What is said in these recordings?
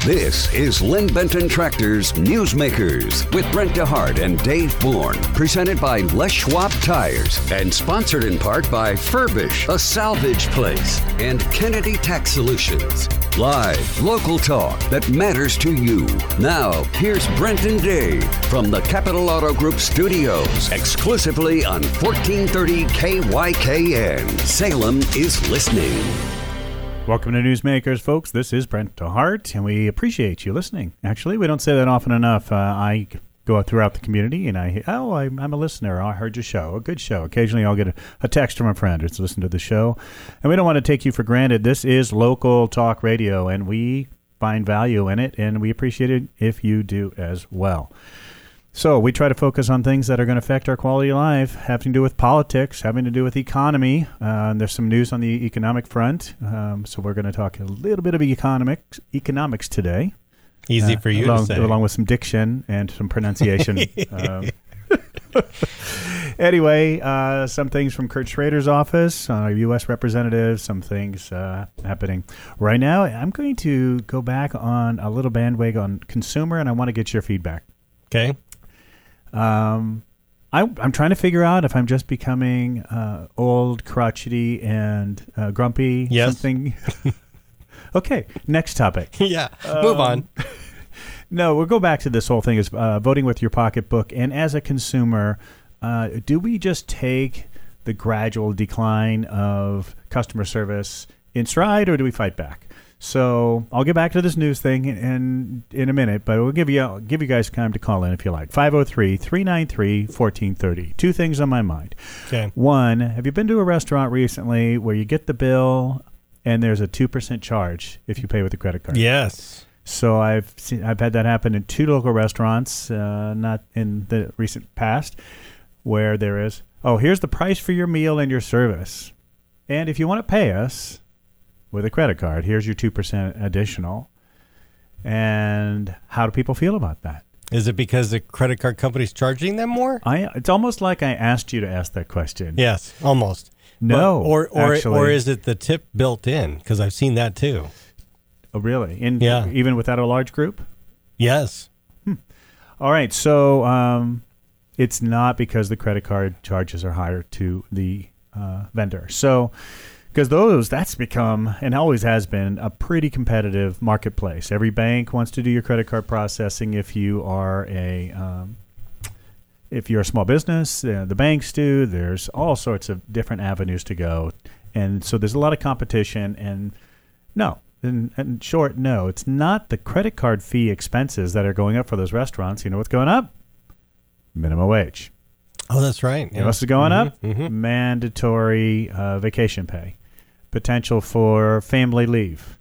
This is Lynn Benton Tractor's Newsmakers with Brent DeHart and Dave Bourne. Presented by Les Schwab Tires and sponsored in part by Furbish, a salvage place, and Kennedy Tax Solutions. Live, local talk that matters to you. Now, here's Brent and Dave from the Capital Auto Group studios, exclusively on 1430 KYKN. Salem is listening. Welcome to Newsmakers, folks. This is Brent DeHart, and we appreciate you listening. Actually, we don't say that often enough. I go throughout the community, and I'm a listener. I heard your show, a good show. Occasionally, I'll get a text from a friend who's listened to the show, and we don't want to take you for granted. This is local talk radio, and we find value in it, and we appreciate it if you do as well. So we try to focus on things that are going to affect our quality of life, having to do with politics, having to do with economy. There's some news on the economic front, so we're going to talk a little bit of economics today. Easy for you to say. Along with some diction and some pronunciation. Anyway, some things from Kurt Schrader's office, U.S. representative, some things happening. Right now, I'm going to go back on a little bandwagon on consumer, and I want to get your feedback. Okay. I'm trying to figure out if I'm just becoming old, crotchety, and grumpy. Yes. Something. Okay, next topic. Yeah, move on. No, we'll go back to this whole thing is voting with your pocketbook. And as a consumer, do we just take the gradual decline of customer service in stride, or do we fight back? So I'll get back to this news thing in a minute, but we'll give you guys time to call in if you like. 503-393-1430. Two things on my mind. Okay. One, have you been to a restaurant recently where you get the bill and there's a 2% charge if you pay with a credit card? Yes. So I've had that happen in two local restaurants, not in the recent past, where there is, here's the price for your meal and your service. And if you want to pay us with a credit card, here's your 2% additional. And how do people feel about that? Is it because the credit card company's charging them more? It's almost like I asked you to ask that question. Yes, almost. No, or is it the tip built in? Because I've seen that too. Oh, really? Yeah. Even without a large group? Yes. All right. So it's not because the credit card charges are higher to the vendor. So because that's become, and always has been, a pretty competitive marketplace. Every bank wants to do your credit card processing. If you are if you're a small business, the banks do. There's all sorts of different avenues to go. And so there's a lot of competition. And no, in short, no, it's not the credit card fee expenses that are going up for those restaurants. You know what's going up? Minimum wage. Oh, that's right. You know what's going up? Mm-hmm. Mandatory vacation pay. Potential for family leave,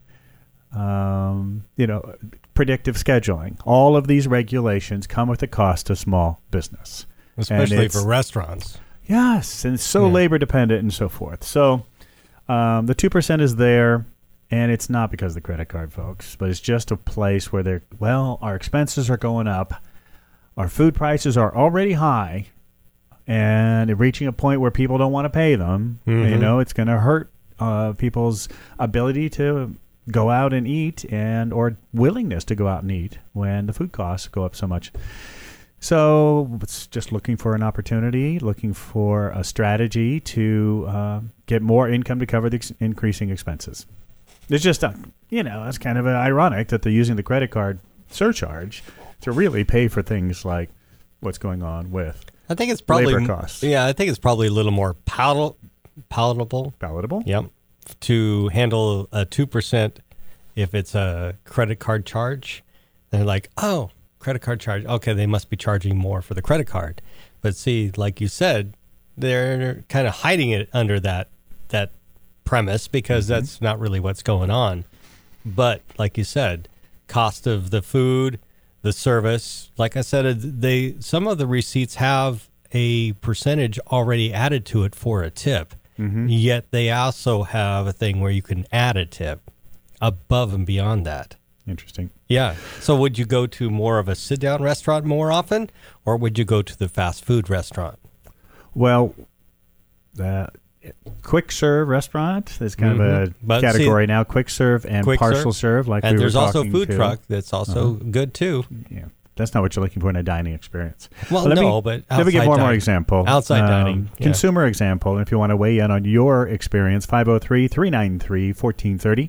predictive scheduling. All of these regulations come with a cost to small business. Especially for restaurants. Yes, and it's so labor dependent and so forth. So the 2% is there, and it's not because of the credit card, folks, but it's just a place where our expenses are going up. Our food prices are already high, and reaching a point where people don't want to pay them. Mm-hmm. It's going to hurt people's ability to go out and eat or willingness to go out and eat when the food costs go up so much. So it's just looking for an opportunity, looking for a strategy to get more income to cover the increasing expenses. It's just, it's kind of ironic that they're using the credit card surcharge to really pay for things like what's going on with I think it's probably labor costs. Yeah, I think it's probably a little more palatable. Palatable? Yep. To handle a 2% if it's a credit card charge. They're like, oh, credit card charge. Okay, they must be charging more for the credit card. But see, like you said, they're kind of hiding it under that premise because that's not really what's going on. But like you said, cost of the food, the service, like I said, some of the receipts have a percentage already added to it for a tip. Mm-hmm. Yet they also have a thing where you can add a tip above and beyond that. Interesting. Yeah. So would you go to more of a sit-down restaurant more often, or would you go to the fast food restaurant? Well, quick serve restaurant. There's kind of a But category now, quick serve and quick partial serve. Like and we there's were also talking food to. truck that's also good too. Yeah, that's not what you're looking for in a dining experience. Well, Let no, me, but let me give outside one more dining. example. Outside dining, yeah. Consumer example. And if you want to weigh in on your experience, 503-393-1430.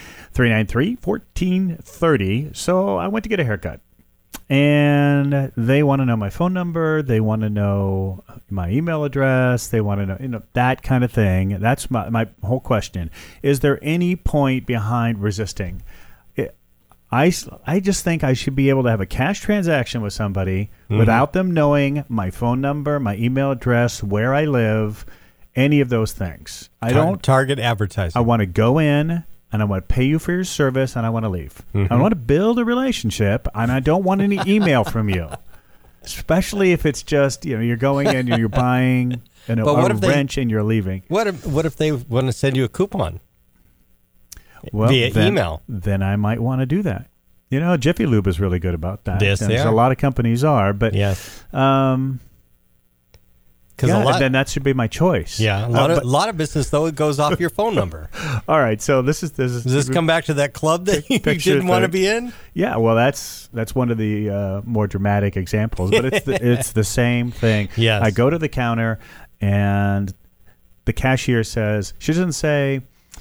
393-1430. So I went to get a haircut. And they want to know my phone number. They want to know my email address. They want to know, that kind of thing. That's my whole question. Is there any point behind resisting? I just think I should be able to have a cash transaction with somebody without them knowing my phone number, my email address, where I live, any of those things. I don't target advertising. I want to go in and I want to pay you for your service and I want to leave. I want to build a relationship and I don't want any email from you. Especially if it's just, you're going in and you're buying a wrench and you're leaving. What if they want to send you a coupon? Well, via email. Then I might want to do that. Jiffy Lube is really good about that. Yes, they are. A lot of companies are, but yes. Then that should be my choice. Yeah, a lot of business though it goes off your phone number. All right, so this is. Does this come back to that club that you didn't want to be in? Yeah, well, that's one of the more dramatic examples, but it's the same thing. Yes. I go to the counter and the cashier says, she doesn't say,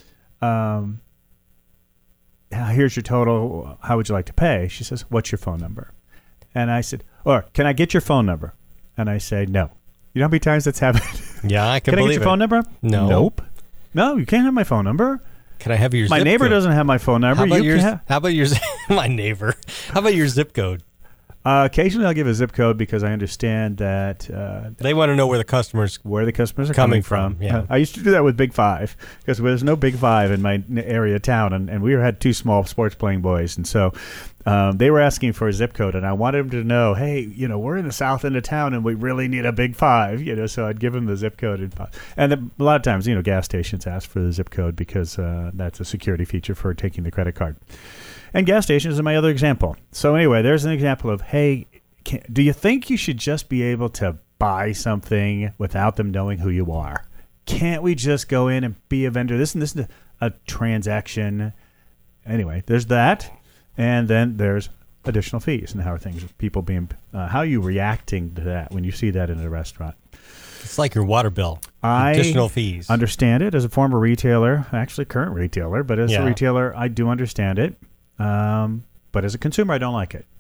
here's your total, how would you like to pay? She says, what's your phone number? And I said, or can I get your phone number? And I say, no. You know how many times that's happened? Yeah, I can I believe get your phone number? No. Nope. No, you can't have my phone number. Can I have your My zip neighbor code? doesn't have my phone number. How about your my neighbor? How about your zip code? Occasionally I'll give a zip code because I understand that they want to know where the customers are coming from. Yeah. I used to do that with Big Five because there's no Big Five in my area town, and we had two small sports playing boys, and so they were asking for a zip code, and I wanted them to know, hey, we're in the south end of town, and we really need a Big Five, so I'd give them the zip code, and a lot of times, gas stations ask for the zip code because that's a security feature for taking the credit card. And gas stations is my other example. So anyway, there's an example of, hey, do you think you should just be able to buy something without them knowing who you are? Can't we just go in and be a vendor? This is a transaction. Anyway, there's that. And then there's additional fees. And how are people being, how are you reacting to that when you see that in a restaurant? It's like your water bill. Additional fees. Understand it as a former retailer, actually current retailer, but as a retailer, I do understand it. But as a consumer, I don't like it.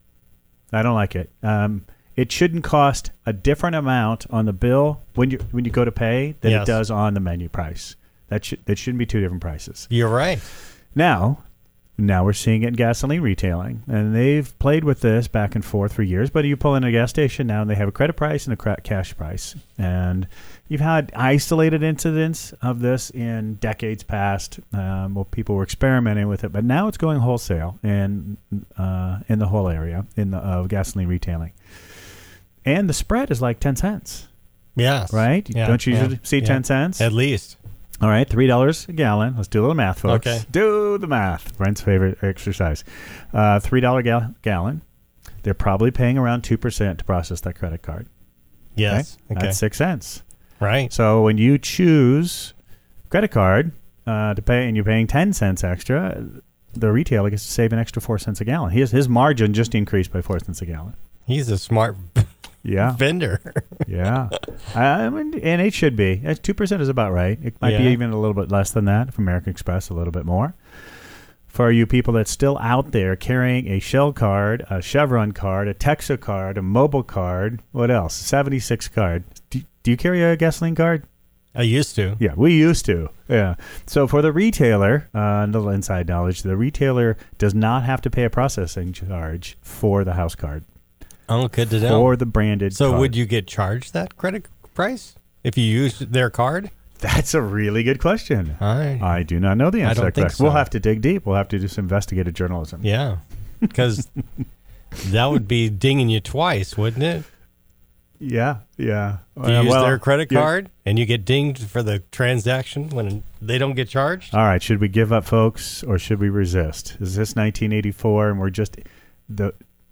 It shouldn't cost a different amount on the bill when you go to pay than it does on the menu price. That shouldn't be two different prices. You're right. Now we're seeing it in gasoline retailing, and they've played with this back and forth for years. But you pull in a gas station now, and they have a credit price and a cash price, and you've had isolated incidents of this in decades past. Well, people were experimenting with it, but now it's going wholesale in the whole area of gasoline retailing, and the spread is like 10 cents. Yes, right? Yeah, don't you usually see 10 cents at least? All right, $3 a gallon. Let's do a little math, folks. Okay. Do the math. Brent's favorite exercise. $3 gallon. They're probably paying around 2% to process that credit card. Yes. Okay? That's 6 cents. Right. So when you choose credit card to pay and you're paying 10 cents extra, the retailer gets to save an extra 4 cents a gallon. His margin just increased by 4 cents a gallon. He's a smart vendor. Yeah. And it should be. 2% is about right. It might be even a little bit less than that. For American Express, a little bit more. For you people that's still out there carrying a Shell card, a Chevron card, a Texo card, a mobile card, what else? 76 card. Do you carry a gasoline card? I used to. Yeah, we used to. Yeah. So for the retailer, a little inside knowledge, the retailer does not have to pay a processing charge for the house card. Oh, good to know. For the branded So card. would you get charged that credit price if you used their card? That's a really good question. I do not know the answer to that question. So. We'll have to dig deep. We'll have to do some investigative journalism. Yeah, because that would be dinging you twice, wouldn't it? Yeah. You use their credit card and you get dinged for the transaction when they don't get charged? All right. Should we give up, folks, or should we resist? Is this 1984 and we're just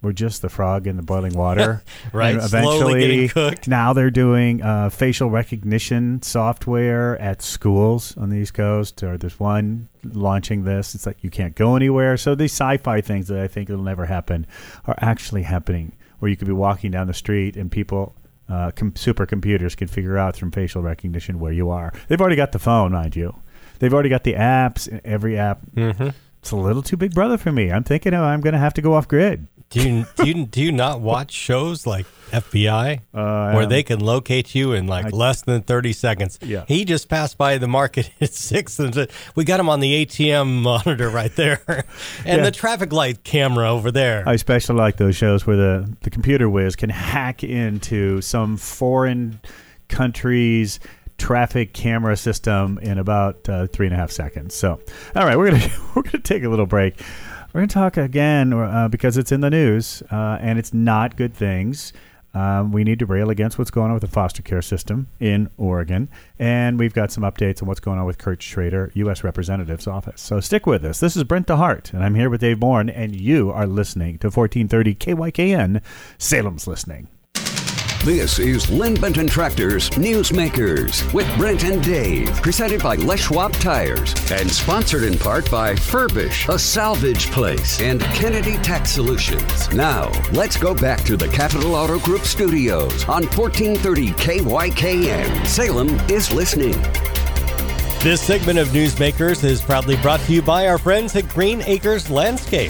were just the frog in the boiling water. Right, And slowly getting cooked. Now they're doing facial recognition software at schools on the East Coast, or there's one launching this. It's like you can't go anywhere. So these sci-fi things that I think will never happen are actually happening, where you could be walking down the street and people, supercomputers can figure out from facial recognition where you are. They've already got the phone, mind you. They've already got the apps, every app. Mm-hmm. It's a little too big brother for me. I'm thinking I'm going to have to go off grid. Do you not watch shows like FBI where they can locate you in less than 30 seconds? Yeah. He just passed by the market at 6 and said, we got him on the ATM monitor right there and the traffic light camera over there. I especially like those shows where the computer whiz can hack into some foreign country's traffic camera system in about 3.5 seconds. So, all right, we're gonna take a little break. We're going to talk again because it's in the news and it's not good things. We need to rail against what's going on with the foster care system in Oregon. And we've got some updates on what's going on with Kurt Schrader, U.S. Representative's office. So stick with us. This is Brent DeHart, and I'm here with Dave Bourne, and you are listening to 1430 KYKN, Salem's Listening. This is Lynn Benton Tractors Newsmakers with Brent and Dave, presented by Les Schwab Tires and sponsored in part by Furbish, a salvage place, and Kennedy Tax Solutions. Now, let's go back to the Capital Auto Group studios on 1430 KYKN. Salem is listening. This segment of Newsmakers is proudly brought to you by our friends at Green Acres Landscape.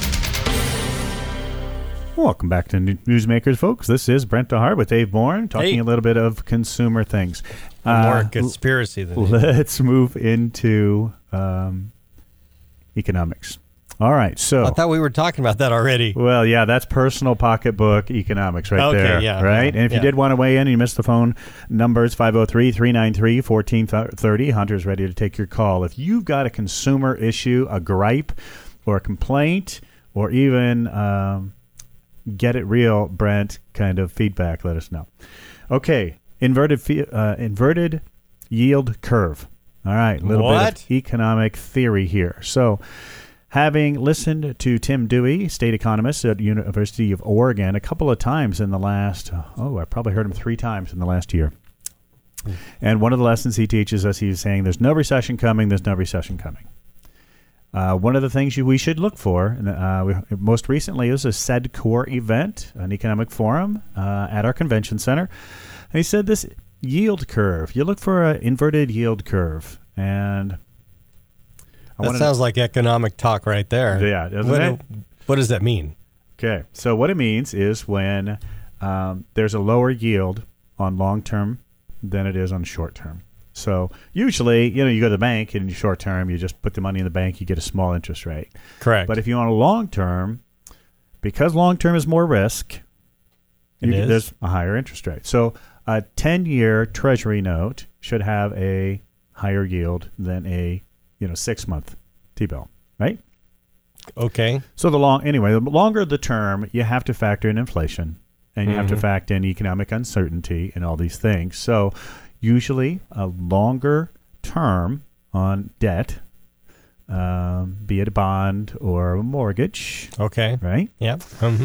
Welcome back to Newsmakers, folks. This is Brent DeHart with Dave Bourne, talking a little bit of consumer things. More conspiracy than Let's move into economics. All right, so I thought we were talking about that already. Well, yeah, that's personal pocketbook economics right there. Yeah, right? Yeah, and if you did want to weigh in and you missed the phone numbers, 503-393-1430. Hunter's ready to take your call. If you've got a consumer issue, a gripe, or a complaint, or even get it real, Brent, kind of feedback, let us know. Okay, inverted yield curve. All right, a little bit of economic theory here. So, having listened to Tim Dewey, state economist at University of Oregon, a couple of times in the last, I probably heard him 3 times in the last year. And one of the lessons he teaches us, he's saying there's no recession coming, there's no recession coming. One of the things we should look for, most recently, is a SEDCOR event, an economic forum at our convention center. And he said this yield curve, you look for an inverted yield curve. And that sounds like economic talk right there. Yeah, doesn't it? What does that mean? Okay, so what it means is when there's a lower yield on long term than it is on short term. So usually, you go to the bank and in short term, you just put the money in the bank, you get a small interest rate. Correct. But if you want a long term, because long term is more risk, there's a higher interest rate. So a 10-year Treasury note should have a higher yield than a 6-month T-bill, right? Okay. So the longer the term, you have to factor in inflation, and you have to factor in economic uncertainty and all these things. So usually a longer term on debt, be it a bond or a mortgage. Okay. Right? Yep.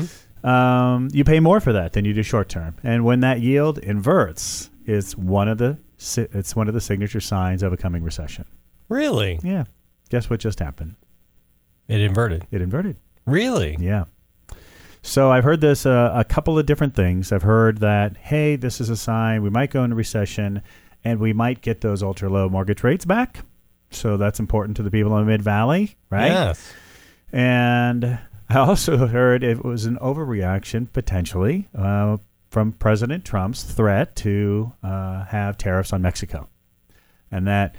You pay more for that than you do short term. And when that yield inverts, it's one of the signature signs of a coming recession. Really? Yeah. Guess what just happened? It inverted. Really? Yeah. So I've heard this a couple of different things. I've heard that, hey, this is a sign we might go into recession and we might get those ultra-low mortgage rates back. So that's important to the people in the Mid-Valley, right? Yes. And I also heard it was an overreaction, potentially, from President Trump's threat to have tariffs on Mexico. And that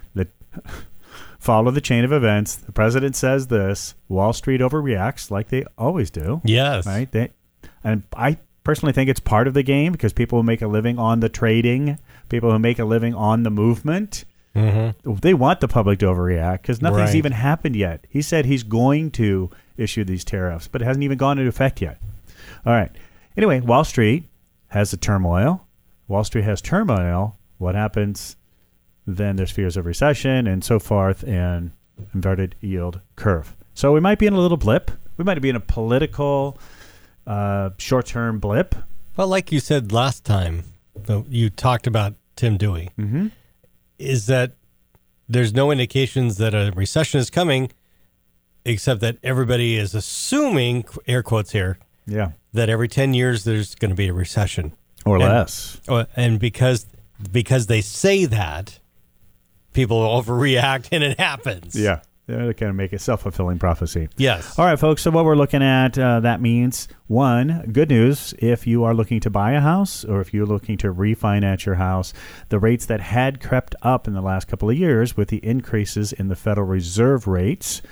follow the chain of events. The president says this. Wall Street overreacts like they always do. Yes. Right? And I personally think it's part of the game because people who make a living on the trading, people who make a living on the movement, they want the public to overreact because nothing's even happened yet. He said he's going to issue these tariffs, but it hasn't even gone into effect yet. All right. Anyway, Wall Street has the turmoil. Wall Street has turmoil. What happens? Then there's fears of recession and so forth and inverted yield curve. So we might be in a little blip. We might be in a political short-term blip. Well, like you said last time, you talked about Tim Dewey, is that there's no indications that a recession is coming, except that everybody is assuming, air quotes here, that every 10 years there's going to be a recession. Or less. And because they say that, people overreact and it happens. Yeah. They kind of make it self-fulfilling prophecy. Yes. All right, folks. So what we're looking at, that means, one, good news, if you are looking to buy a house or if you're looking to refinance your house, the rates that had crept up in the last couple of years with the increases in the Federal Reserve rates,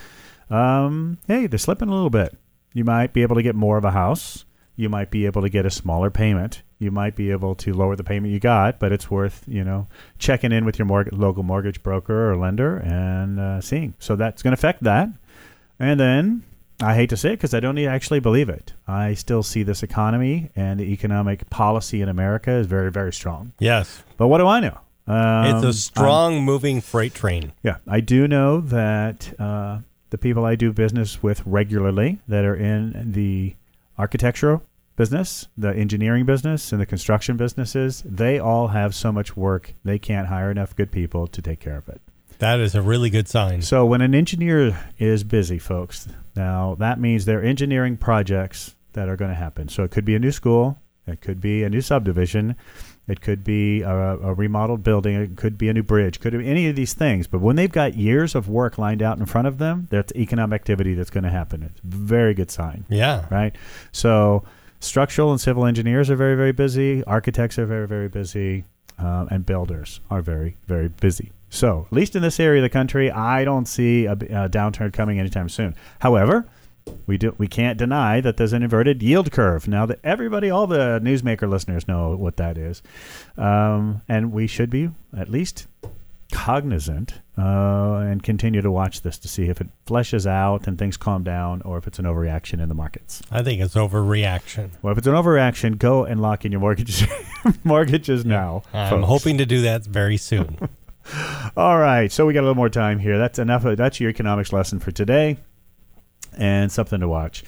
hey, they're slipping a little bit. You might be able to get more of a house. You might be able to get a smaller payment. You might be able to lower the payment you got, but it's worth, checking in with your local mortgage broker or lender and seeing. So that's going to affect that. And then, I hate to say it because I don't actually believe it. I still see this economy and the economic policy in America is very, very strong. Yes. But what do I know? It's a strong moving freight train. Yeah. I do know that the people I do business with regularly that are in the architectural business, the engineering business, and the construction businesses, they all have so much work, they can't hire enough good people to take care of it. That is a really good sign. So when an engineer is busy, folks, now that means there are engineering projects that are going to happen. So it could be a new school, it could be a new subdivision, it could be a remodeled building, it could be a new bridge, could be any of these things. But when they've got years of work lined out in front of them, that's economic activity that's going to happen. It's a very good sign. Yeah. Right? So structural and civil engineers are very, very busy. Architects are very, very busy. And builders are very, very busy. So, at least in this area of the country, I don't see a downturn coming anytime soon. However, we can't deny that there's an inverted yield curve. Now that all the newsmaker listeners know what that is. And we should be at least cognizant and continue to watch this to see if it fleshes out and things calm down or if it's an overreaction in the markets. I think it's overreaction. Well, if it's an overreaction, go and lock in your mortgages now. I'm hoping to do that very soon. All right, so we got a little more time here. That's enough. That's your economics lesson for today and something to watch.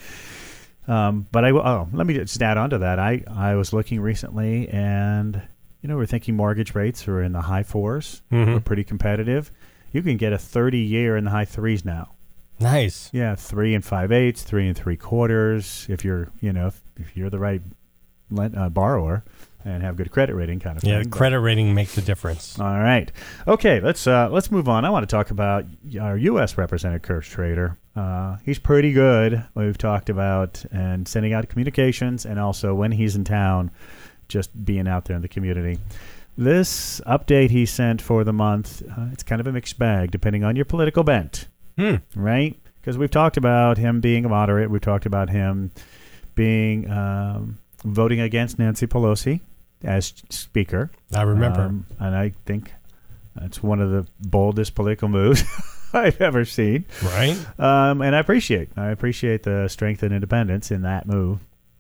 But let me just add on to that. I was looking recently and we're thinking mortgage rates are in the high 4s. Mm-hmm. We're pretty competitive. You can get a 30-year in the high 3s now. Nice. Yeah, 3 5/8, 3 3/4. If you're, if you're the right borrower and have good credit rating, kind of thing. Yeah, credit rating makes a difference. All right. Okay, let's move on. I want to talk about our U.S. Representative Kurt Schrader. He's pretty good. We've talked about and sending out communications, and also when he's in town, just being out there in the community. This update he sent for the month, it's kind of a mixed bag depending on your political bent, right? Because we've talked about him being a moderate. We've talked about him being voting against Nancy Pelosi as Speaker. I remember. And I think that's one of the boldest political moves I've ever seen. Right. And I appreciate the strength and independence in that move.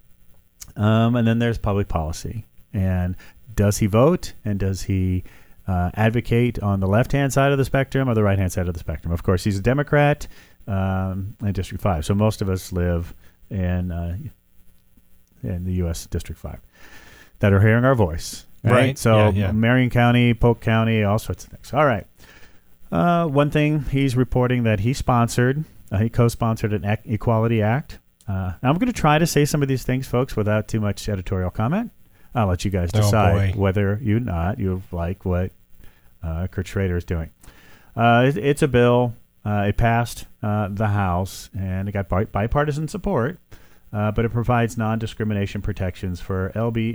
And then there's public policy. And does he vote? And does he advocate on the left-hand side of the spectrum or the right-hand side of the spectrum? Of course, he's a Democrat in District 5. So most of us live in the U.S. District 5 that are hearing our voice. Right. So Marion County, Polk County, all sorts of things. All right. One thing he's reporting that he co-sponsored an Equality Act. Now I'm going to try to say some of these things, folks, without too much editorial comment. I'll let you guys decide whether you like what Kurt Schrader is doing. It's a bill. It passed the House, and it got bipartisan support, but it provides non-discrimination protections for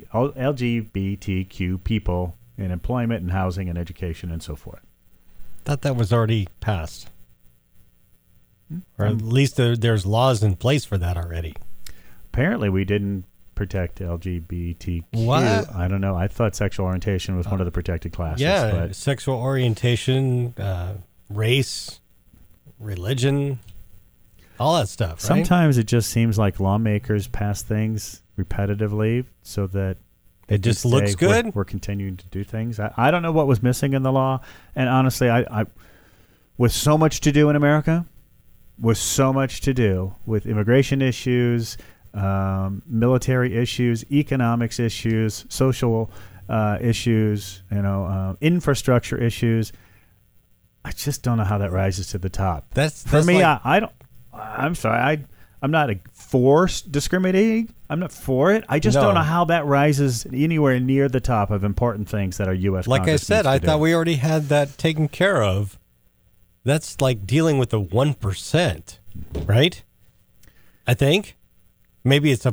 LGBTQ people in employment and housing and education and so forth. Thought that was already passed. Or at least there's laws in place for that already. Apparently, we didn't protect LGBTQ. What? I don't know. I thought sexual orientation was one of the protected classes. Yeah, but sexual orientation, race, religion, all that stuff, right? Sometimes it just seems like lawmakers pass things repetitively so that it just looks good. We're continuing to do things. I don't know what was missing in the law. And honestly, I with so much to do in America, with so much to do with immigration issues, military issues, economics issues, social issues, infrastructure issues. I just don't know how that rises to the top. That's for me. like, I don't. I'm sorry. I'm not for discriminating. I'm not for it. I just don't know how that rises anywhere near the top of important things that our U.S. Like Congress I said, needs to I do. thought we already had that taken care of. That's like dealing with the 1%, right? I think maybe it's a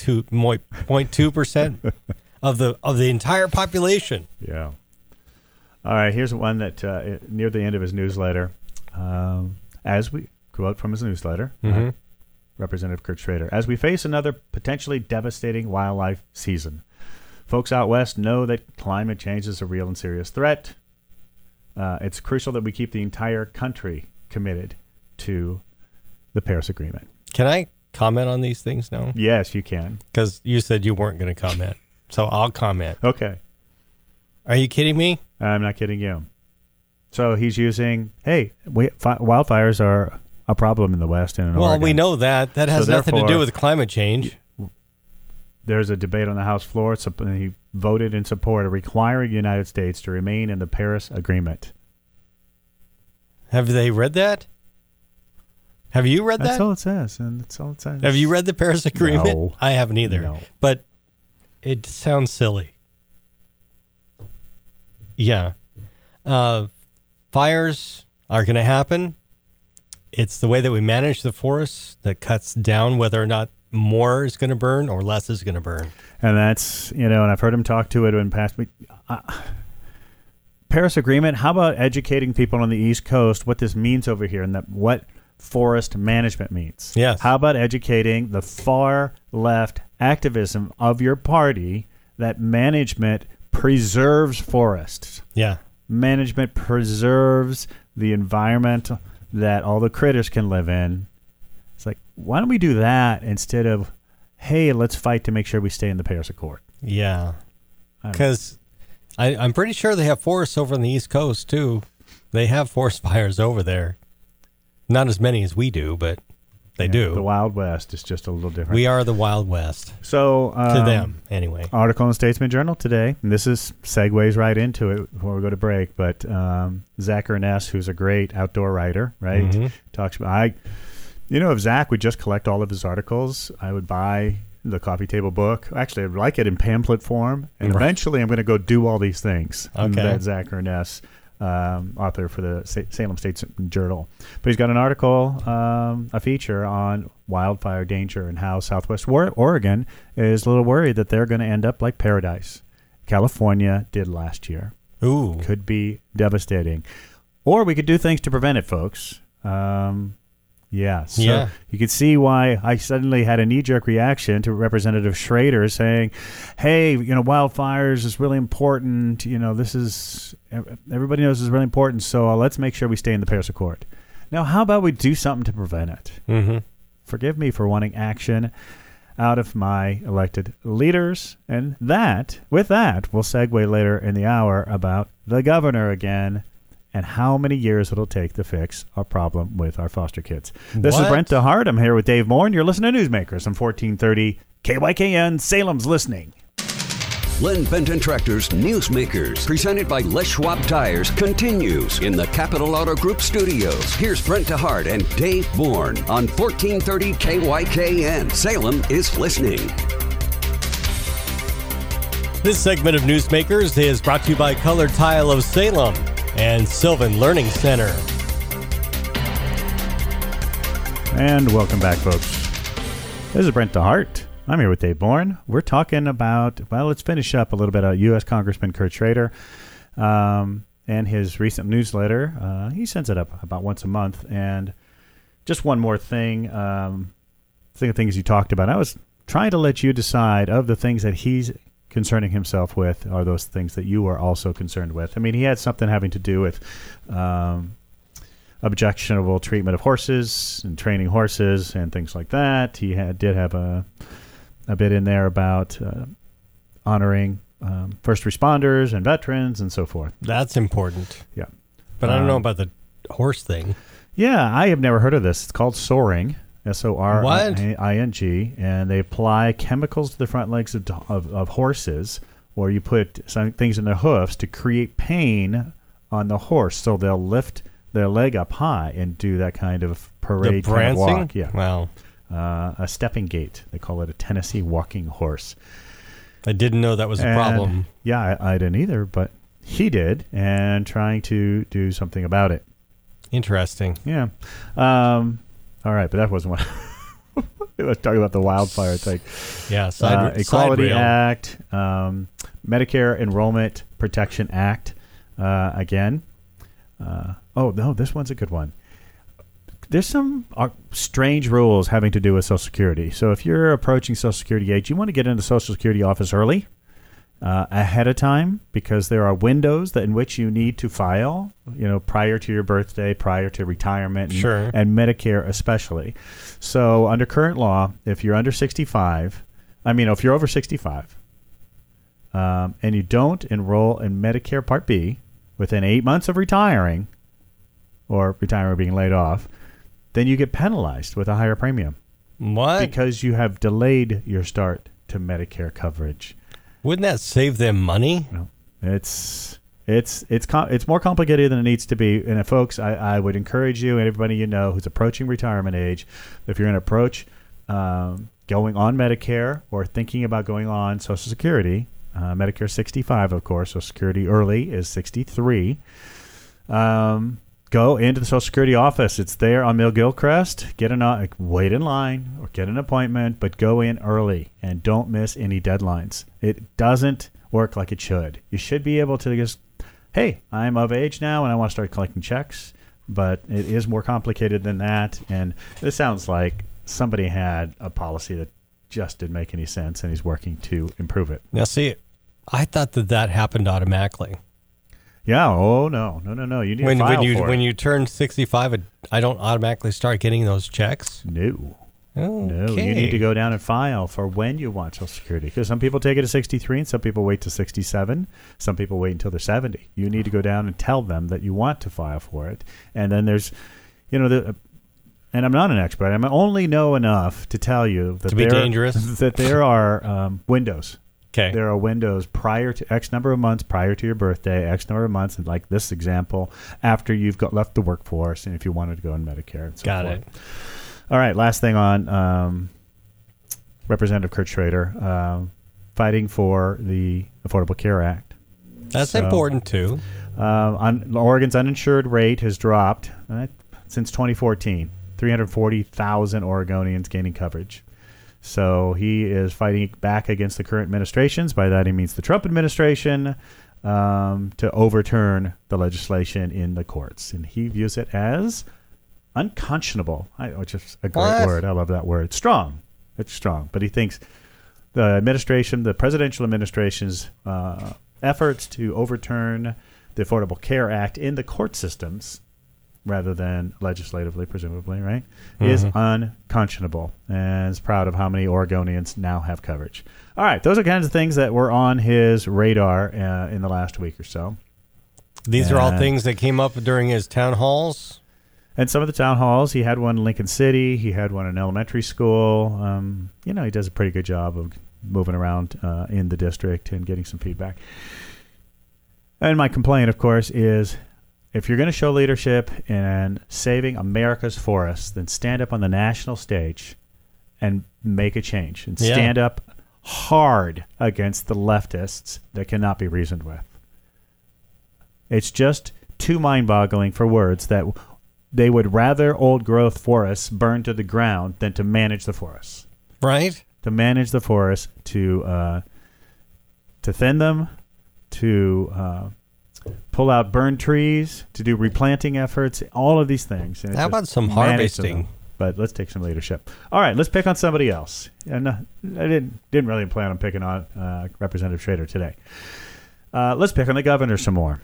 0.2% of the entire population. Yeah. All right. Here's one that near the end of his newsletter, as we quote from his newsletter. Representative Kurt Schrader, as we face another potentially devastating wildlife season, folks out west know that climate change is a real and serious threat. It's crucial that we keep the entire country committed to the Paris Agreement. Can I comment on these things now? Yes, you can. Because you said you weren't going to comment. So I'll comment. Okay. Are you kidding me? I'm not kidding you. So he's using, wildfires are a problem in the West and in Oregon. We know that. That has nothing to do with climate change. There's a debate on the House floor. He voted in support of requiring the United States to remain in the Paris Agreement. Have they read that? Have you read that? That's all it says, and that's all it says. Have you read the Paris Agreement? No. I haven't either. No. But it sounds silly. Yeah. Fires are going to happen. It's the way that we manage the forests that cuts down whether or not more is going to burn or less is going to burn. And that's, and I've heard him talk to it in past week. Paris Agreement, how about educating people on the East Coast what this means over here and what forest management means? Yes. How about educating the far left activism of your party that management preserves forests? Yeah. Management preserves the environment that all the critters can live in. It's like, why don't we do that instead of, hey, let's fight to make sure we stay in the Paris Accord? Yeah. Because I'm pretty sure they have forests over on the East Coast, too. They have forest fires over there. Not as many as we do, but they do. The Wild West is just a little different. We are the Wild West. So to them, anyway. Article in Statesman Journal today, and this segues right into it before we go to break, but Zach Urness, who's a great outdoor writer, right, talks about, if Zach would just collect all of his articles, I would buy the coffee table book. Actually, I'd like it in pamphlet form, and eventually I'm going to go do all these things. Okay. That Zach Urness, author for the Salem Statesman Journal. But he's got an article, a feature on wildfire danger and how Southwest Oregon is a little worried that they're going to end up like paradise. California did last year. Ooh. Could be devastating. Or we could do things to prevent it, folks. So you could see why I suddenly had a knee-jerk reaction to Representative Schrader saying, hey, wildfires is really important. Everybody knows it's really important, so let's make sure we stay in the Paris Accord. Now, how about we do something to prevent it? Mm-hmm. Forgive me for wanting action out of my elected leaders. And with that, we'll segue later in the hour about the governor again and how many years it'll take to fix our problem with our foster kids. This is Brent DeHart. I'm here with Dave Moore. You're listening to Newsmakers on 1430 KYKN. Salem's listening. Len Benton Tractor's Newsmakers, presented by Les Schwab Tires, continues in the Capital Auto Group studios. Here's Brent DeHart and Dave Bourne on 1430 KYKN. Salem is listening. This segment of Newsmakers is brought to you by Color Tile of Salem and Sylvan Learning Center. And welcome back, folks. This is Brent DeHart. I'm here with Dave Bourne. We're talking about, let's finish up a little bit of U.S. Congressman Kurt Schrader and his recent newsletter. He sends it up about once a month. And just one more thing, things he talked about. I was trying to let you decide of the things that he's concerning himself with are those things that you are also concerned with. I mean, he had something having to do with objectionable treatment of horses and training horses and things like that. He did have a bit in there about honoring first responders and veterans and so forth. That's important. Yeah. But I don't know about the horse thing. Yeah, I have never heard of this. It's called soaring. SORING, and they apply chemicals to the front legs of horses, or you put some things in their hoofs to create pain on the horse, so they'll lift their leg up high and do that kind of parade kind of walk. Yeah. Wow. A stepping gait. They call it a Tennessee walking horse. I didn't know that was a problem. Yeah, I didn't either, but he did, and trying to do something about it. Interesting. Yeah. All right, but that wasn't what I was talking about. The wildfire thing. Yeah. Equality Act, Medicare Enrollment Protection Act. Again. Oh, no, this one's a good one. There's some strange rules having to do with Social Security. So if you're approaching Social Security age, you want to get into the Social Security office early, ahead of time, because there are windows in which you need to file, prior to your birthday, prior to retirement, and Medicare especially. So under current law, if you're under 65, if you're over 65, and you don't enroll in Medicare Part B within 8 months of retiring, or retiring or being laid off, then you get penalized with a higher premium. What? Because you have delayed your start to Medicare coverage. Wouldn't that save them money? No, it's more complicated than it needs to be. And folks, I would encourage you and everybody who's approaching retirement age, if you're going to approach going on Medicare or thinking about going on Social Security, Medicare 65, of course. Social Security early is 63. Go into the Social Security office. It's there on Mill-Gilchrist. Wait in line or get an appointment, but go in early and don't miss any deadlines. It doesn't work like it should. You should be able to just, hey, I'm of age now and I want to start collecting checks, but it is more complicated than that. And this sounds like somebody had a policy that just didn't make any sense, and he's working to improve it. Now, see, I thought that happened automatically. Yeah. Oh, no. You need to file for it. When you turn 65, I don't automatically start getting those checks? No. Okay. No, you need to go down and file for when you want Social Security. Because some people take it at 63 and some people wait to 67. Some people wait until they're 70. You need to go down and tell them that you want to file for it. And then there's, and I'm not an expert. I only know enough to tell you that that there are windows. Okay. There are windows prior to X number of months prior to your birthday, X number of months, and like this example, after you've left the workforce, and if you wanted to go in Medicare and so Got forth. it. All right, last thing on Representative Kurt Schrader fighting for the Affordable Care Act. That's important, too. Oregon's uninsured rate has dropped since 2014, 340,000 Oregonians gaining coverage. So he is fighting back against the current administrations. By that he means the Trump administration, to overturn the legislation in the courts. And he views it as unconscionable, which is a great word. I love that word. Strong. It's strong. But he thinks the presidential administration's efforts to overturn the Affordable Care Act in the court systems, rather than legislatively, presumably, right, is unconscionable, and is proud of how many Oregonians now have coverage. All right, those are kinds of things that were on his radar in the last week or so. These are all things that came up during his town halls? And some of the town halls, he had one in Lincoln City, he had one in elementary school. He does a pretty good job of moving around in the district and getting some feedback. And my complaint, of course, is if you're going to show leadership in saving America's forests, then stand up on the national stage and make a change. And stand up hard against the leftists that cannot be reasoned with. It's just too mind-boggling for words that they would rather old-growth forests burn to the ground than to manage the forests. Right. To manage the forests, to thin them, to pull out burned trees, to do replanting efforts, all of these things. And how about some harvesting? But let's take some leadership. All right, let's pick on somebody else. And I didn't really plan on picking on Representative Schrader today. Let's pick on the governor some more.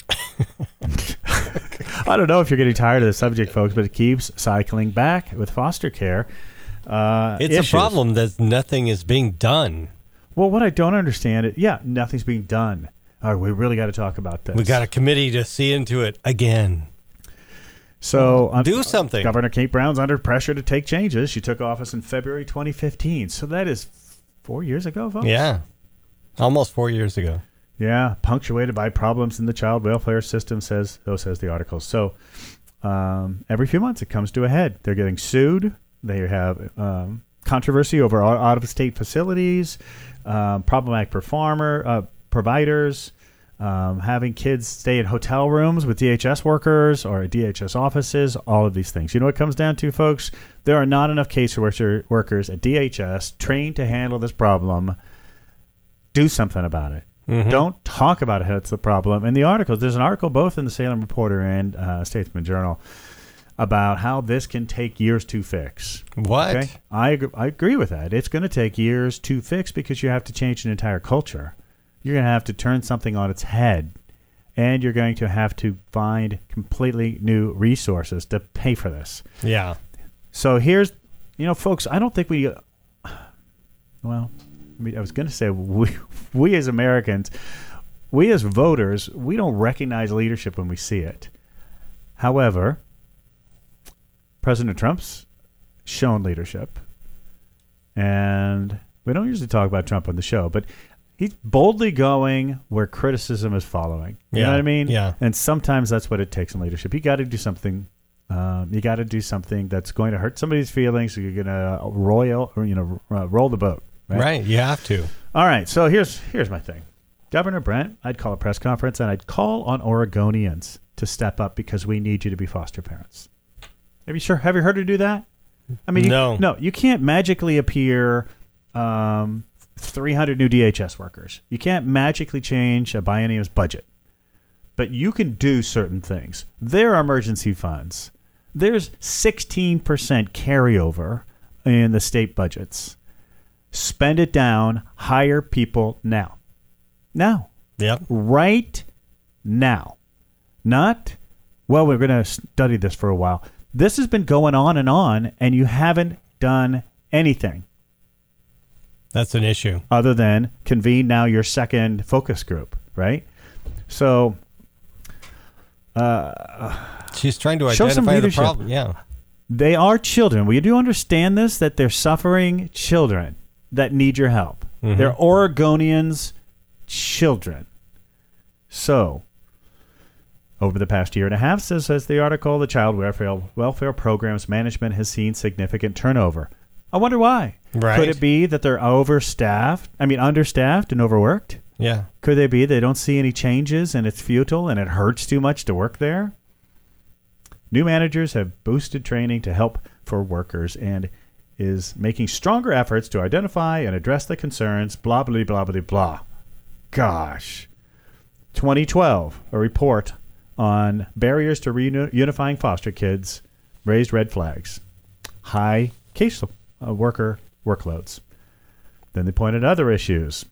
I don't know if you're getting tired of the subject, folks, but it keeps cycling back with foster care. It's issues. A problem that nothing is being done. Well, what I don't understand nothing's being done. All right, we really got to talk about this. We got a committee to see into it again. So do something. Governor Kate Brown's under pressure to take changes. She took office in February 2015. So that is 4 years ago, folks? Yeah. Almost 4 years ago. Yeah, punctuated by problems in the child welfare system, says the article. So every few months it comes to a head. They're getting sued. They have controversy over out-of-state facilities, problematic providers, having kids stay in hotel rooms with DHS workers or DHS offices, all of these things. You know what it comes down to, folks? There are not enough case workers at DHS trained to handle this problem. Do something about it. Mm-hmm. Don't talk about it. That's the problem. In the articles, there's an article both in the Salem Reporter and Statesman Journal about how this can take years to fix. What? Okay? I agree with that. It's going to take years to fix because you have to change an entire culture. You're going to have to turn something on its head, and you're going to have to find completely new resources to pay for this. Yeah. So here's, folks, I don't think I was going to say we as Americans, we as voters, we don't recognize leadership when we see it. However, President Trump's shown leadership, and we don't usually talk about Trump on the show, but he's boldly going where criticism is following. You know what I mean? Yeah. And sometimes that's what it takes in leadership. You got to do something. You got to do something that's going to hurt somebody's feelings. So you're going to roll the boat. Right. You have to. All right. So here's my thing. Governor Brent, I'd call a press conference and I'd call on Oregonians to step up because we need you to be foster parents. Have you heard her do that? I mean, no. You can't magically appear 300 new DHS workers. You can't magically change a biennium's budget. But you can do certain things. There are emergency funds. There's 16% carryover in the state budgets. Spend it down. Hire people now. Now. Yep. Right now. Not, well, we're going to study this for a while. This has been going on, and you haven't done anything. That's an issue. Other than convene now your second focus group, right? So she's trying to show some identify the leadership. problem. Yeah. They are children. We do understand this, that they're suffering children that need your help. Mm-hmm. They're Oregonians' children. So, over the past year and a half, says the article, the child welfare programs management has seen significant turnover. I wonder why. Right. Could it be that they're understaffed and overworked? Yeah. Could they be they don't see any changes and it's futile and it hurts too much to work there? New managers have boosted training to help for workers and is making stronger efforts to identify and address the concerns, blah, blah, blah, blah, blah. Gosh. 2012, a report on barriers to reunifying foster kids raised red flags. High case worker workloads. Then they pointed other issues.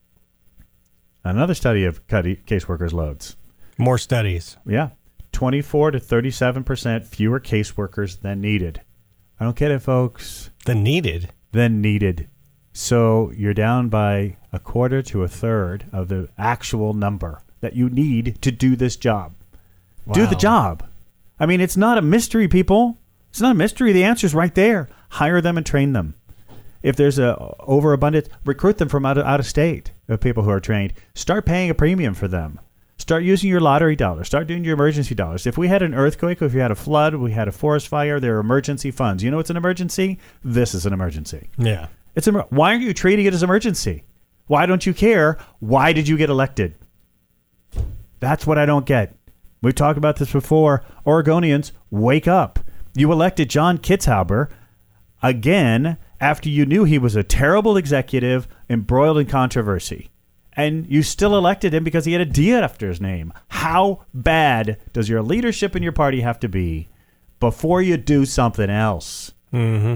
Another study of caseworkers' loads. More studies. Yeah. 24 to 37% fewer caseworkers than needed. I don't get it, folks. Than needed? Than needed. So you're down by a quarter to a third of the actual number that you need to do this job. Wow. Do the job. I mean, it's not a mystery, people. It's not a mystery. The answer's right there. Hire them and train them. If there's a overabundance, recruit them from out of state of people who are trained. Start paying a premium for them. Start using your lottery dollars. Start doing your emergency dollars. If we had an earthquake, if we had a flood, we had a forest fire, there are emergency funds. You know what's an emergency? This is an emergency. Yeah. Why aren't you treating it as an emergency? Why don't you care? Why did you get elected? That's what I don't get. We've talked about this before. Oregonians, wake up. You elected John Kitzhaber again after you knew he was a terrible executive embroiled in controversy. And you still elected him because he had a D after his name. How bad does your leadership in your party have to be before you do something else? Mm-hmm.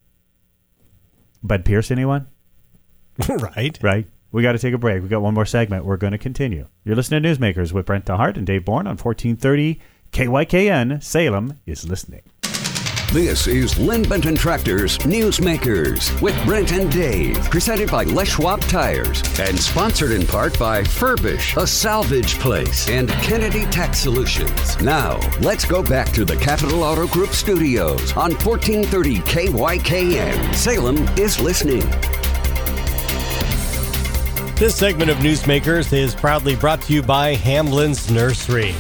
Bud Pierce, anyone? Right. Right. We got to take a break. We got one more segment. We're going to continue. You're listening to Newsmakers with Brent DeHart and Dave Bourne on 1430 KYKN. Salem is listening. This is Lynn Benton Tractors Newsmakers with Brent and Dave, presented by Les Schwab Tires and sponsored in part by Furbish, a salvage place, and Kennedy Tax Solutions. Now, let's go back to the Capital Auto Group studios on 1430 KYKN. Salem is listening. This segment of Newsmakers is proudly brought to you by Hamlin's Nursery.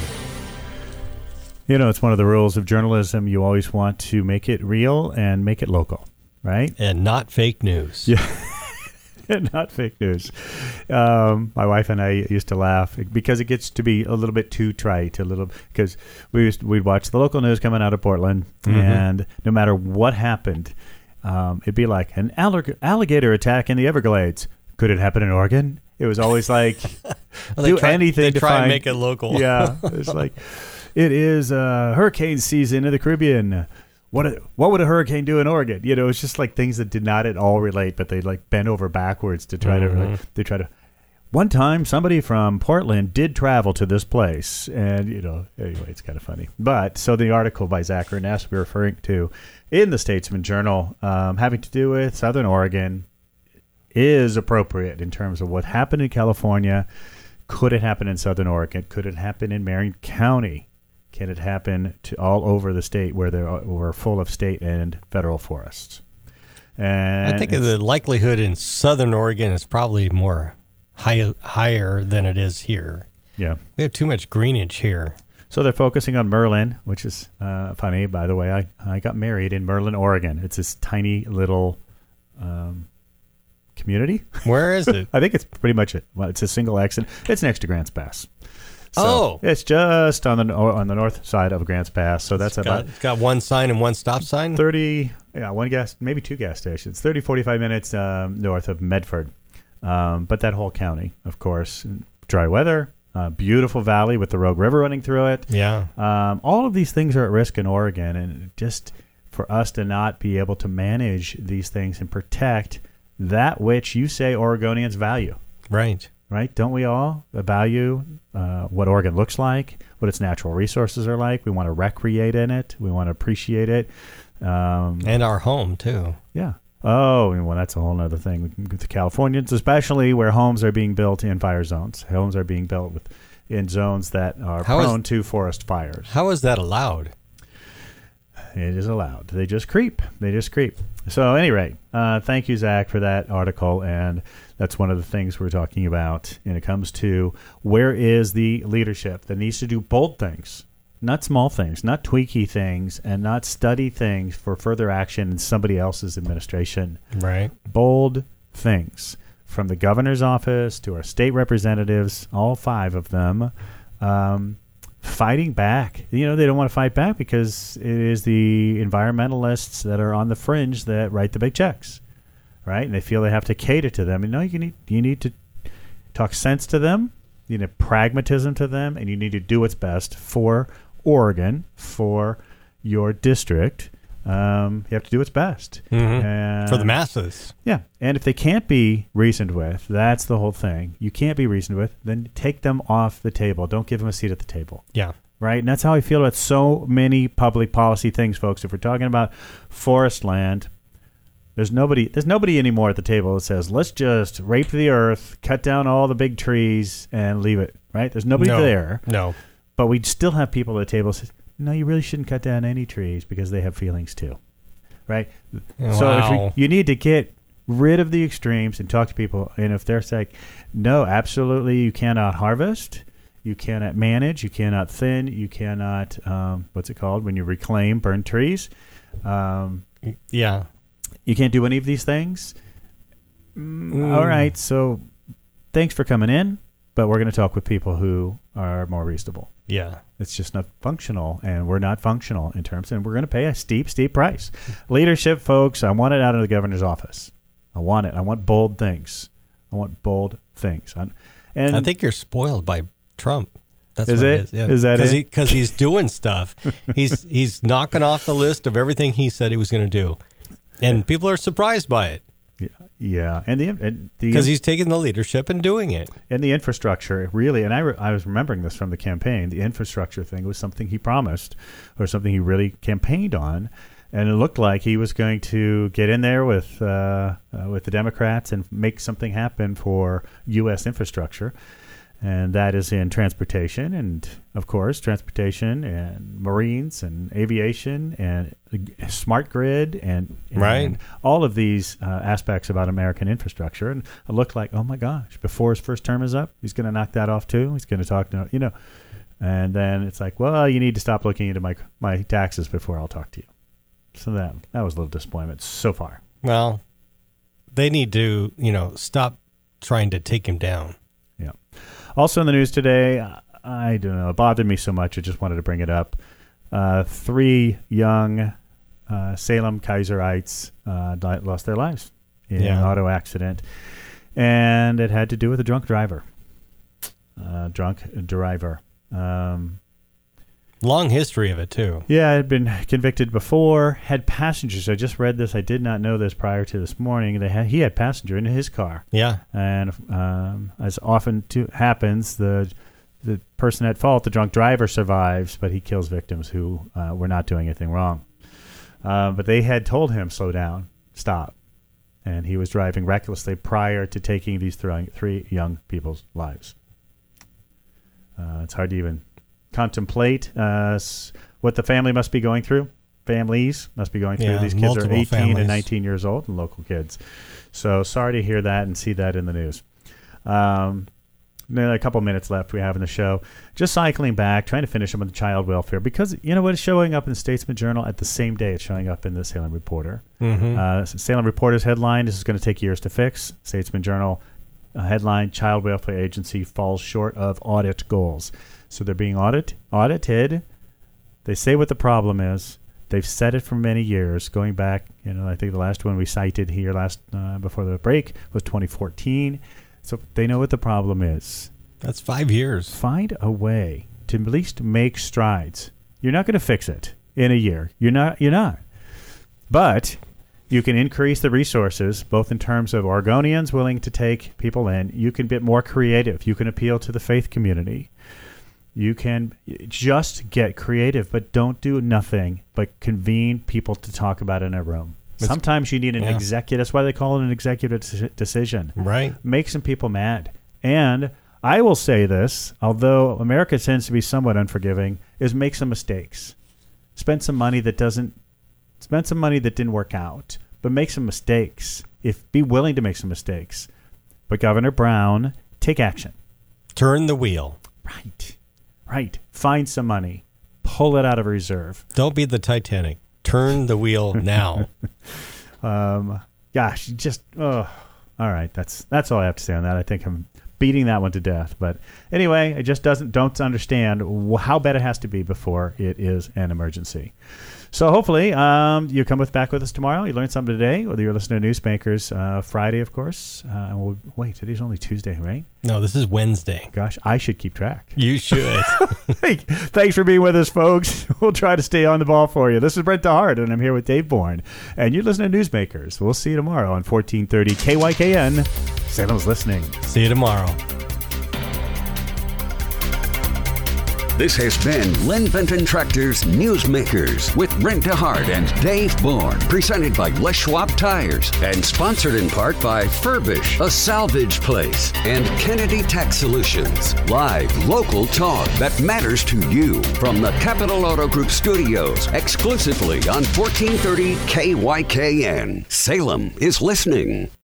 You know, it's one of the rules of journalism. You always want to make it real and make it local, right? And not fake news. Yeah. Not fake news. My wife and I used to laugh because it gets to be a little bit too trite, because we'd watch the local news coming out of Portland, and no matter what happened, it'd be like an alligator attack in the Everglades. Could it happen in Oregon? It was always like, anything to try and make it local. Yeah, it's like, it is hurricane season in the Caribbean. What would a hurricane do in Oregon? You know, it's just like things that did not at all relate, but they like bend over backwards to try to. One time, somebody from Portland did travel to this place, and anyway, it's kind of funny. But so the article by Zach Ernest we're referring to in the Statesman Journal, having to do with Southern Oregon, is appropriate in terms of what happened in California. Could it happen in Southern Oregon? Could it happen in Marion County? Can it happen to all over the state where we're full of state and federal forests? And I think the likelihood in Southern Oregon is probably more higher than it is here. Yeah. We have too much greenage here. So they're focusing on Merlin, which is funny. By the way, I got married in Merlin, Oregon. It's this tiny little community. Where is it? I think it's pretty much it. Well, it's a single exit. It's next to Grants Pass. So it's just on the north side of Grants Pass. So that's it's got one sign and one stop sign. 30, maybe two gas stations. 30, 45 minutes north of Medford. But that whole county, of course, dry weather, beautiful valley with the Rogue River running through it. Yeah. All of these things are at risk in Oregon, and just for us to not be able to manage these things and protect that which you say Oregonians value. Right. Right? Don't we all value what Oregon looks like, what its natural resources are like? We want to recreate in it. We want to appreciate it. And our home, too. Yeah. Oh, well, that's a whole other thing. The Californians, especially where homes are being built in fire zones. Homes are being built in zones that are prone to forest fires. How is that allowed? It is allowed. They just creep. So, at any rate, thank you, Zach, for that article. And that's one of the things we're talking about. And it comes to where is the leadership that needs to do bold things, not small things, not tweaky things, and not study things for further action in somebody else's administration. Right. Bold things. From the governor's office to our state representatives, all 5 of them, fighting back. They don't want to fight back because it is the environmentalists that are on the fringe that write the big checks, right? And they feel they have to cater to them. And no, you need to talk sense to them, you need pragmatism to them, and you need to do what's best for Oregon, for your district. You have to do what's best. For the masses. Yeah. And if they can't be reasoned with, that's the whole thing. You can't be reasoned with, then take them off the table. Don't give them a seat at the table. Yeah. Right? And that's how I feel about so many public policy things, folks. If we're talking about forest land, there's nobody anymore at the table that says, let's just rape the earth, cut down all the big trees, and leave it. Right? There's nobody there. No. But we still have people at the table that say, no, you really shouldn't cut down any trees because they have feelings too, right? Wow. So if you need to get rid of the extremes and talk to people, and if they're saying, no, absolutely, you cannot harvest, you cannot manage, you cannot thin, you cannot, what's it called when you reclaim burned trees? Yeah. You can't do any of these things. All right, so thanks for coming in, but we're going to talk with people who are more reasonable. Yeah. It's just not functional, and we're not functional in terms, and we're going to pay a steep price. Leadership, folks, I want it out of the governor's office. I want it. I want bold things. And I think you're spoiled by Trump. That's is what it? Is. Yeah. Is that it? Because he's doing stuff. He's knocking off the list of everything he said he was going to do, and people are surprised by it. Yeah, and because he's taking the leadership and doing it, and the infrastructure really. And I was remembering this from the campaign. The infrastructure thing was something he promised, or something he really campaigned on. And it looked like he was going to get in there with the Democrats and make something happen for U.S. infrastructure. And that is in transportation and, of course, transportation and Marines and aviation and smart grid and all of these aspects about American infrastructure. And it looked like, oh, my gosh, before his first term is up, he's going to knock that off, too. He's going to talk to, and then it's like, well, you need to stop looking into my taxes before I'll talk to you. So that was a little disappointment so far. Well, they need to, stop trying to take him down. Yeah. Also in the news today, I don't know, it bothered me so much, I just wanted to bring it up. 3 young Salem Kaiserites lost their lives in an auto accident, and it had to do with a drunk driver. Long history of it, too. Yeah, had been convicted before, had passengers. I just read this. I did not know this prior to this morning. He had passenger in his car. Yeah. And as often happens, the person at fault, the drunk driver, survives, but he kills victims who were not doing anything wrong. But they had told him, slow down, stop. And he was driving recklessly prior to taking these 3 young people's lives. It's hard to even contemplate what the family must be going through. Families must be going through. These kids are 18 and 19 years old and local kids. So sorry to hear that and see that in the news. A couple minutes left we have in the show. Just cycling back, trying to finish up with the child welfare because, what is showing up in the Statesman Journal at the same day it's showing up in the Salem Reporter. Mm-hmm. Salem Reporter's headline, this is going to take years to fix. Statesman Journal headline, Child Welfare Agency falls short of audit goals. So they're being audited. They say what the problem is. They've said it for many years, going back, I think the last one we cited here before the break was 2014. So they know what the problem is. That's 5 years. Find a way to at least make strides. You're not going to fix it in a year. You're not. But you can increase the resources, both in terms of Oregonians willing to take people in. You can be more creative. You can appeal to the faith community. You can just get creative, but don't do nothing but convene people to talk about it in a room. Sometimes you need an executive. That's why they call it an executive decision. Right. Make some people mad. And I will say this, although America tends to be somewhat unforgiving, is make some mistakes. Spend some money that didn't work out, but make some mistakes. Be willing to make some mistakes. But Governor Brown, take action. Turn the wheel. Right. Find some money. Pull it out of reserve. Don't be the Titanic. Turn the wheel now. All right. That's all I have to say on that. I think I'm beating that one to death. But anyway, it just don't understand how bad it has to be before it is an emergency. So hopefully you come back with us tomorrow. You learned something today, whether you're listening to Newsmakers. Friday, of course. Wait, today's only Tuesday, right? No, this is Wednesday. Gosh, I should keep track. You should. Thanks for being with us, folks. We'll try to stay on the ball for you. This is Brent DeHart, and I'm here with Dave Bourne. And you're listening to Newsmakers. We'll see you tomorrow on 1430 KYKN. Salem's listening. See you tomorrow. This has been Lynn Benton Tractor's Newsmakers with Brent DeHart and Dave Bourne, presented by Les Schwab Tires and sponsored in part by Furbish, a salvage place, and Kennedy Tax Solutions. Live local talk that matters to you from the Capital Auto Group studios, exclusively on 1430 KYKN. Salem is listening.